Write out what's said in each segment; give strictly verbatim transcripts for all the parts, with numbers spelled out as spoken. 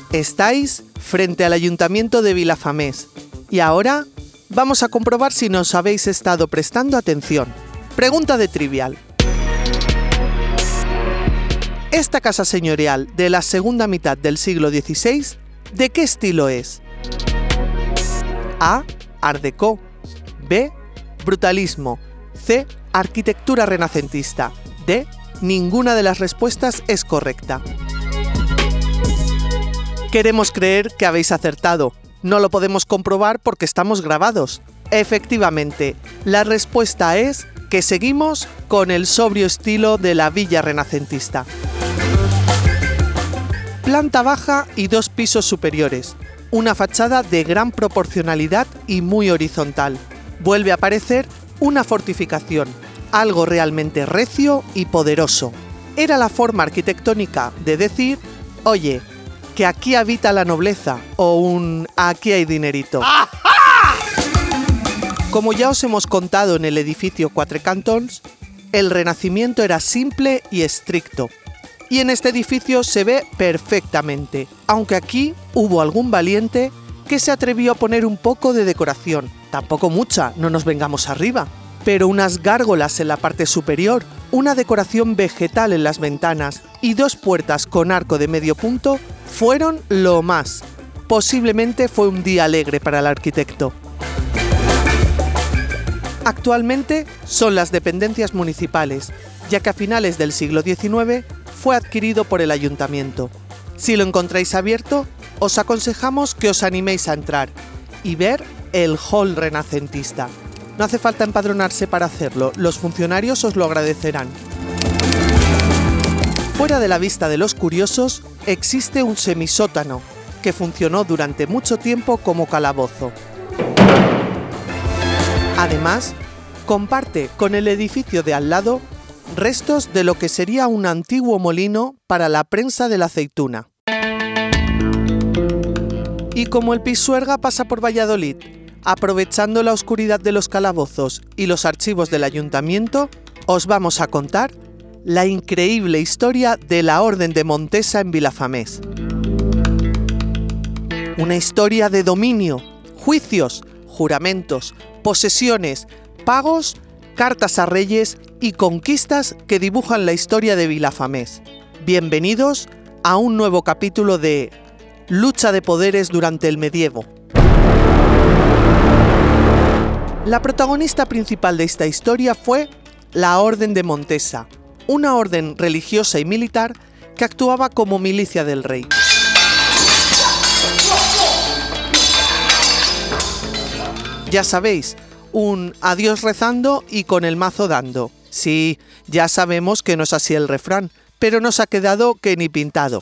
Estáis frente al Ayuntamiento de Vilafamés y ahora vamos a comprobar si nos habéis estado prestando atención. Pregunta de trivial. Esta casa señorial de la segunda mitad del siglo dieciséis, ¿de qué estilo es? A. Art Deco. B. Brutalismo. C. Arquitectura renacentista. D. Ninguna de las respuestas es correcta. Queremos creer que habéis acertado. No lo podemos comprobar porque estamos grabados. Efectivamente, la respuesta es que seguimos con el sobrio estilo de la villa renacentista. Planta baja y dos pisos superiores. Una fachada de gran proporcionalidad y muy horizontal. Vuelve a aparecer una fortificación, algo realmente recio y poderoso. Era la forma arquitectónica de decir, oye, que aquí habita la nobleza, o un aquí hay dinerito. Como ya os hemos contado en el edificio Quatre Cantons, el Renacimiento era simple y estricto. Y en este edificio se ve perfectamente, aunque aquí hubo algún valiente que se atrevió a poner un poco de decoración. Tampoco mucha, no nos vengamos arriba, pero unas gárgolas en la parte superior, una decoración vegetal en las ventanas y dos puertas con arco de medio punto fueron lo más. Posiblemente fue un día alegre para el arquitecto. Actualmente son las dependencias municipales, ya que a finales del siglo diecinueve fue adquirido por el ayuntamiento. Si lo encontráis abierto, os aconsejamos que os animéis a entrar y ver el hall renacentista. No hace falta empadronarse para hacerlo, los funcionarios os lo agradecerán. Fuera de la vista de los curiosos, existe un semisótano, que funcionó durante mucho tiempo como calabozo. Además, comparte con el edificio de al lado restos de lo que sería un antiguo molino para la prensa de la aceituna. Y como el Pisuerga pasa por Valladolid, aprovechando la oscuridad de los calabozos y los archivos del ayuntamiento, os vamos a contar la increíble historia de la Orden de Montesa en Vilafamés. Una historia de dominio, juicios, juramentos, posesiones, pagos, cartas a reyes y conquistas que dibujan la historia de Vilafamés. Bienvenidos a un nuevo capítulo de Lucha de poderes durante el medievo. La protagonista principal de esta historia fue la Orden de Montesa, una orden religiosa y militar que actuaba como milicia del rey. Ya sabéis, un adiós rezando y con el mazo dando. Sí, ya sabemos que no es así el refrán, pero nos ha quedado que ni pintado.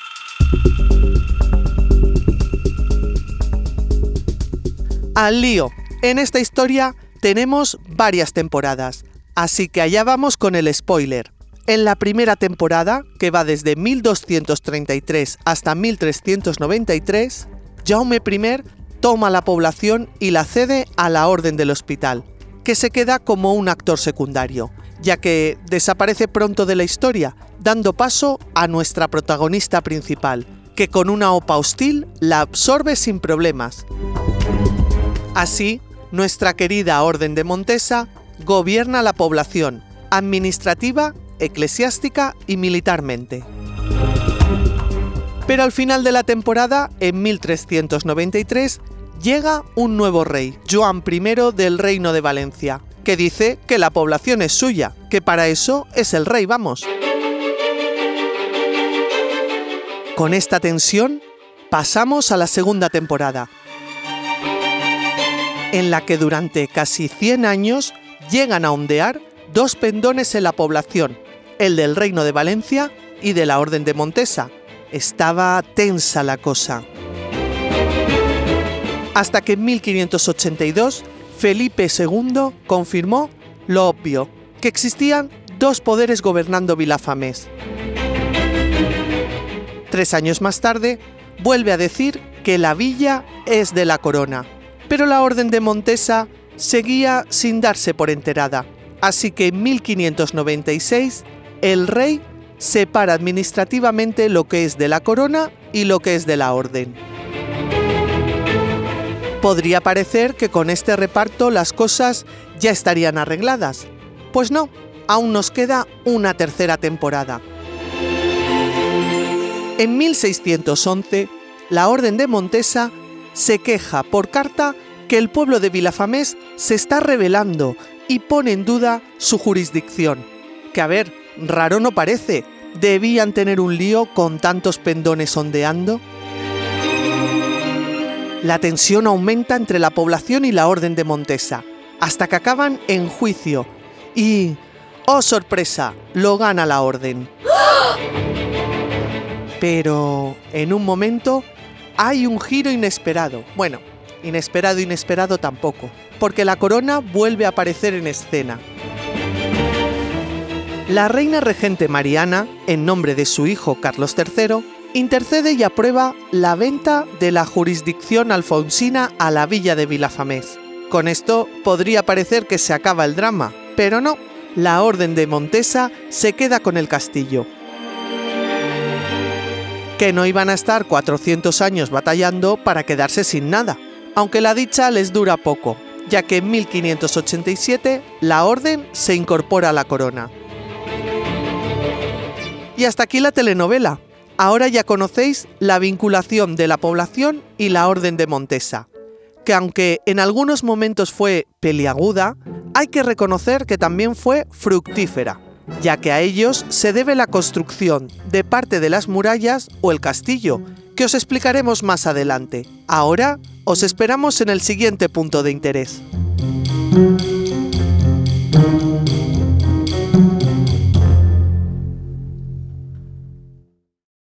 Al lío. En esta historia tenemos varias temporadas, así que allá vamos con el spoiler. En la primera temporada, que va desde mil doscientos treinta y tres hasta mil trescientos noventa y tres, Jaume primero toma la población y la cede a la Orden del Hospital, que se queda como un actor secundario, ya que desaparece pronto de la historia, dando paso a nuestra protagonista principal, que con una OPA hostil la absorbe sin problemas. Así, nuestra querida Orden de Montesa gobierna la población, administrativa, eclesiástica y militarmente. Pero al final de la temporada, en mil trescientos noventa y tres, llega un nuevo rey, Joan primero del Reino de Valencia, que dice que la población es suya, que para eso es el rey, vamos. Con esta tensión, pasamos a la segunda temporada, en la que durante casi cien años llegan a ondear dos pendones en la población, el del Reino de Valencia y de la Orden de Montesa. Estaba tensa la cosa. Hasta que en mil quinientos ochenta y dos Felipe segundo confirmó lo obvio, que existían dos poderes gobernando Vilafamés. Tres años más tarde, vuelve a decir que la villa es de la corona, pero la Orden de Montesa seguía sin darse por enterada, así que en mil quinientos noventa y seis el rey separa administrativamente lo que es de la corona y lo que es de la orden. Podría parecer que con este reparto las cosas ya estarían arregladas. Pues no, aún nos queda una tercera temporada. En mil seiscientos once, la Orden de Montesa se queja por carta que el pueblo de Vilafamés se está rebelando y pone en duda su jurisdicción. Que a ver, raro no parece, ¿debían tener un lío con tantos pendones ondeando? La tensión aumenta entre la población y la Orden de Montesa, hasta que acaban en juicio y... ¡oh sorpresa!, lo gana la Orden. Pero, en un momento, hay un giro inesperado. Bueno, inesperado, inesperado tampoco, porque la corona vuelve a aparecer en escena. La reina regente Mariana, en nombre de su hijo Carlos tercero, intercede y aprueba la venta de la jurisdicción alfonsina a la villa de Vilafamés. Con esto podría parecer que se acaba el drama, pero no, la Orden de Montesa se queda con el castillo. Que no iban a estar cuatrocientos años batallando para quedarse sin nada, aunque la dicha les dura poco, ya que en mil quinientos ochenta y siete la Orden se incorpora a la corona. Y hasta aquí la telenovela. Ahora ya conocéis la vinculación de la población y la Orden de Montesa, que aunque en algunos momentos fue peliaguda, hay que reconocer que también fue fructífera, ya que a ellos se debe la construcción de parte de las murallas o el castillo, que os explicaremos más adelante. Ahora os esperamos en el siguiente punto de interés.